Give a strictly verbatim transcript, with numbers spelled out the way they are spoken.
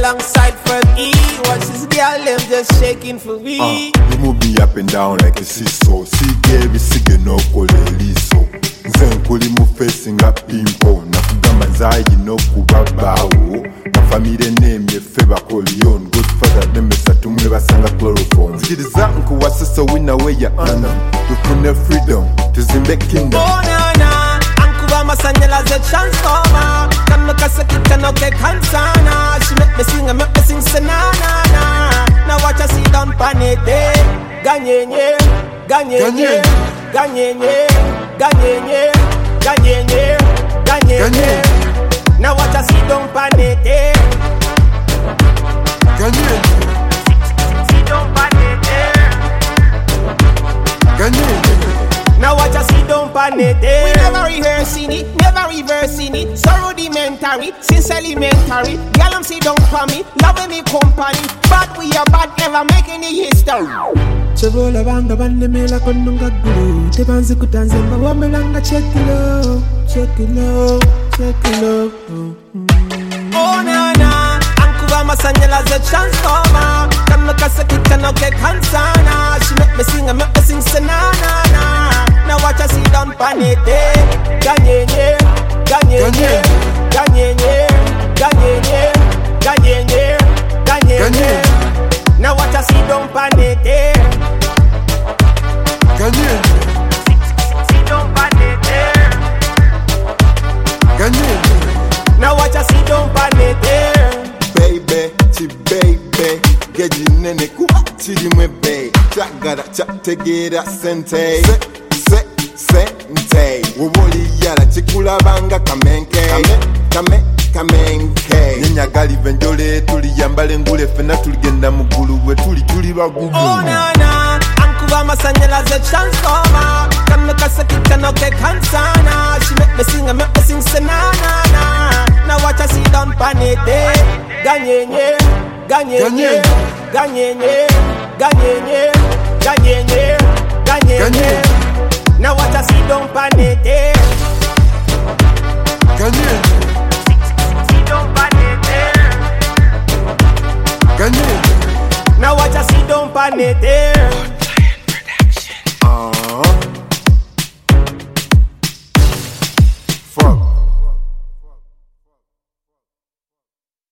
alongside Fergie. Watch this girl, them just shaking for me. Uh, you move me up and down like a seesaw. See, baby, sige no koleliso. Nzenkuli mu facing up pimpo. Nakugamba nzayi no kubabawo. My family name ye Feba Corleone. Godfather them is at tumwe basanga chloroform. Zikiriza nkuwa sasa win away your honor. You couldn't freedom to Zimbe kingdom. Oh na na, ankuwa masanyela ze transformer. Come look at it can okay kansana. She make me sing and make me sing say na na na. Now watch her sit down pan it. Ganyenye, ganyenye, ganyenye, ganyenye, ganyenye, ganyenye. Now watch her sit down pan it. Ganyenye, sit down pan it. ganyenye. Now watch us sit down pan it. We never rehearsing it, never reversing it. So rudimentary, since elementary. Girl, I'm sit down for me, loving me company. But we are bad, never make any history. Chabola banga bande mela konunga gulu. Tebanzi kutanzemba wamelanga check it low, check it low, check it low. Oh na na, ankuwa masanyela ze transformer. Come look at it can okay kansana. She make me sing and make me sing say na na na. Now watch her sit down pan it. Ganyenye, ganyenye, ganyenye, ganyenye, ganyenye, ganyenye. Now watch her sit down pan it. Ganyenye, sit down pan it. ganyenye. Now watch her sit down pan it. Baby, chi baby, geji nene ku chiri mwebe. Chagara chategera sente. Se, se, sente. Woboli yala chikula banga kamenke. Kame, kame, kamenke. Nyanya gali venjole tuli yambale ngule fena tuli genda mugulu we tuli tuli bagugu. Oh na na, ankuwa masanyela ze transformer. Come look at it can okay kansana. She make me sing and make me sing say na na na. Now watch her sit down pan it. Ganyenye, ganyenye, ganyenye, ganyenye, ganyenye, ganyenye. Now watch her sit down pan it. Ganyenye, Sit down pan it. ganyenye. Now watch her sit down pan it.